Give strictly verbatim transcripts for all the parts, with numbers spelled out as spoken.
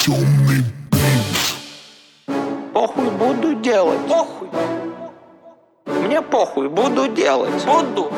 Темный бит. Похуй буду делать. Похуй, Мне похуй буду делать. буду.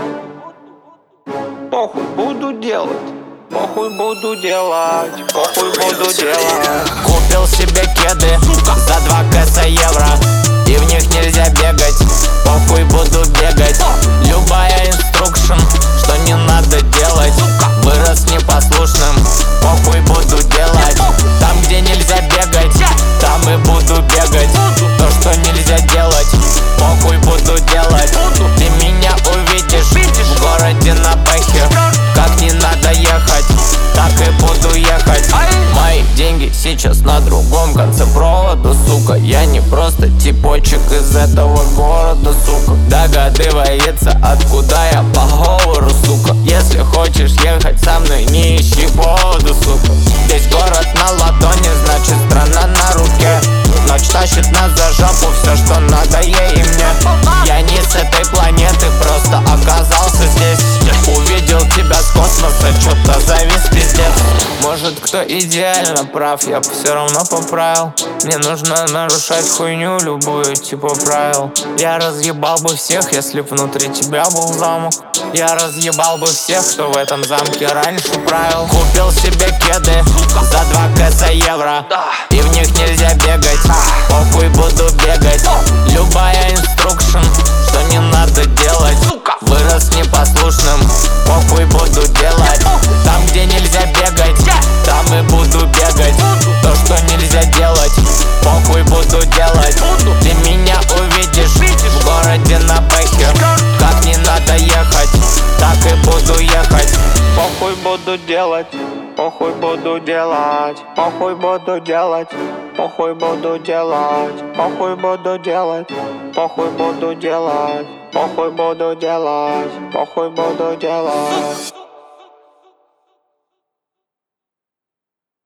Похуй буду делать. Похуй буду делать. Похуй буду делать. Купил себе кеды за два кэса евро, и в них нельзя бегать. Похуй буду бегать. Любая инструкшн, что не надо делать. Вырос непослушным. Похуй буду делать. Там, где нельзя бегать, там и буду бегать. То, что нельзя делать, похуй буду делать. Ты меня увидишь в городе на бэхе. Как не надо ехать, так и буду ехать. Мои деньги сейчас на другом конце провода, сука. Я не просто типочек из этого города, сука. Догадывается, откуда я по говору, сука. Если хочешь ехать со мной, не ищи повода, сука. Здесь город на ладони, значит страна на руке. Ночь тащит нас за жопу, все, что надо ей и мне. Я не с этой планеты, просто оказался здесь. Увидел тебя с космоса, чё-то завис, пиздец. Может, кто идеально прав, я бы все равно поправил. Мне нужно нарушать хуйню любую, типа правил. Я разъебал бы всех, если б внутри тебя был замок. Я разъебал бы всех, кто в этом замке раньше правил. Купил себе кеды за два кэса евро, и в них нельзя бегать. Похуй буду бегать. Любая инструкшн, что не надо делать. Вырос непослушным. Похуй буду делать. Там, где нельзя бегать, там и буду бегать. То, что нельзя делать, похуй буду делать. Ты меня увидишь в городе на бэхе. Как не надо ехать, так и буду ехать. Похуй буду делать. Похуй буду делать. Похуй буду делать. Похуй буду делать. Похуй буду делать. Похуй буду делать. Похуй буду делать. Похуй буду делать.